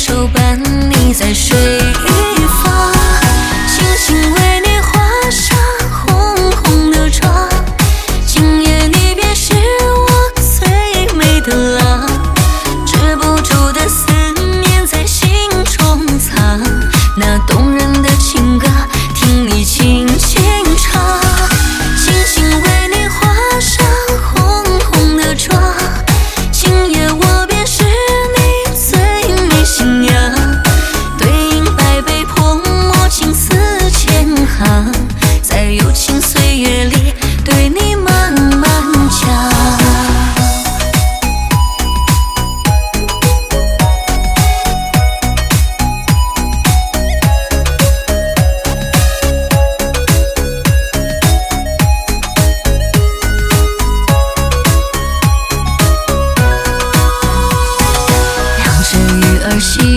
手伴你在水一方，星星为你画上红红的妆，今夜你便是我最美的郎，止不住的思念在心中藏，那动人的情歌听你轻轻唱，星星为你画上红红的妆，今夜我便是你最美新娘，对影百倍泼墨情丝千行，在有情岁月里对你慢慢讲。让这鱼儿戏